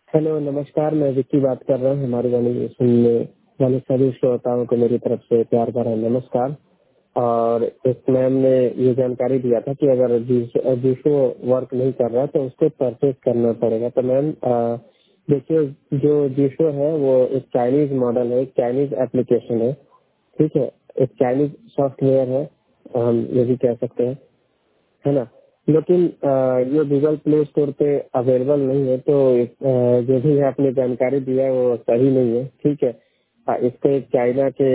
Hello, नमस्कार। मैं विक्की बात कर रहा हूँ। हमारे वाले सुनने वाले सभी श्रोताओं को मेरी तरफ से प्यार भरा नमस्कार। और इस मैम ने ये जानकारी दिया था कि अगर जीशो वर्क नहीं कर रहा तो उसको परचेज करना पड़ेगा। तो मैम देखिए, जो जीशो है वो एक चाइनीज मॉडल है, एक चाइनीज एप्लीकेशन है। ठीक है, एक चाइनीज सॉफ्टवेयर है, हम ये भी कह सकते हैं, है ना। लेकिन ये गूगल प्ले स्टोर पे अवेलेबल नहीं है। तो जो भी आपने जानकारी दिया है वो सही नहीं है। ठीक है, इसको एक चाइना के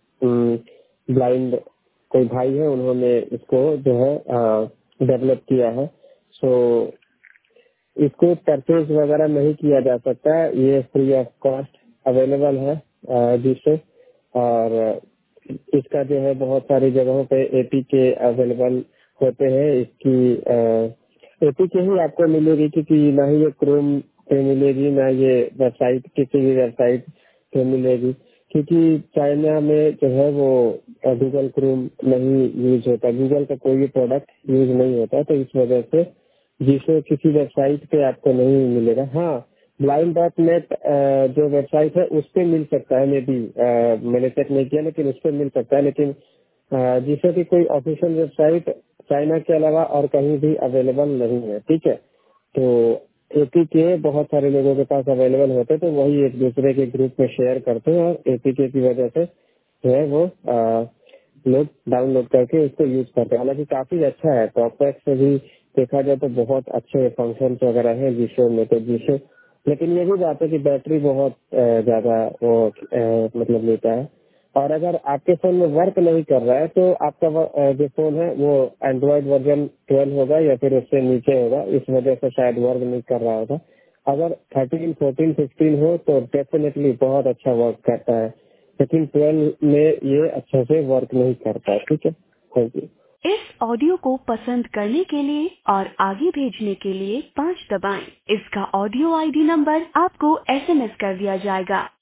ब्लाइंड कोई भाई है, उन्होंने इसको जो है डेवलप किया है। सो इसको परचेज वगैरह नहीं किया जा सकता है, ये फ्री ऑफ कॉस्ट अवेलेबल है जिससे। और इसका जो है बहुत सारी जगहों पे एपी के अवेलेबल होते हैं। इसकी एपी के ही आपको मिलेगी, क्योंकि ना ही ये क्रोम पे मिलेगी, ना ये वेबसाइट किसी भी वेबसाइट पे मिलेगी, क्योंकि चाइना में जो है वो गूगल क्रोम नहीं यूज होता, गूगल का कोई भी प्रोडक्ट यूज नहीं होता। तो इस वजह से जिसे किसी वेबसाइट पे आपको नहीं मिलेगा। हाँ, blind.net जो वेबसाइट है उस पे मिल सकता है, मे बी मैंने चेक नहीं किया, लेकिन उस पे मिल सकता है। लेकिन जिसे की कोई ऑफिशियल वेबसाइट चाइना के अलावा और कहीं भी अवेलेबल नहीं है। ठीक है, तो एपी के बहुत सारे लोगों के पास अवेलेबल होते हैं, तो वही एक दूसरे के ग्रुप में शेयर करते हैं और एपी के की वजह से जो है वो लोग डाउनलोड करके उसको यूज करते हैं। हालांकि काफी अच्छा है, टॉपैक से भी देखा जाए तो बहुत अच्छे फंक्शन वगैरह हैं जीशो में। तो जीशो, लेकिन ये भी बात है कि बैटरी बहुत ज्यादा वो मतलब लेता है। और अगर आपके फोन में वर्क नहीं कर रहा है तो आपका जो फोन है वो एंड्रॉइड वर्जन 12 होगा या फिर उससे नीचे होगा, इस वजह से शायद वर्क नहीं कर रहा होगा। अगर 13, 14, 15 हो तो डेफिनेटली बहुत अच्छा वर्क करता है, लेकिन 12 में ये अच्छे से वर्क नहीं करता है। ठीक है, थैंक यू। इस ऑडियो को पसंद करने के लिए और आगे भेजने के लिए 5 दबाएं। इसका ऑडियो आईडी नंबर आपको एसएमएस कर दिया जाएगा।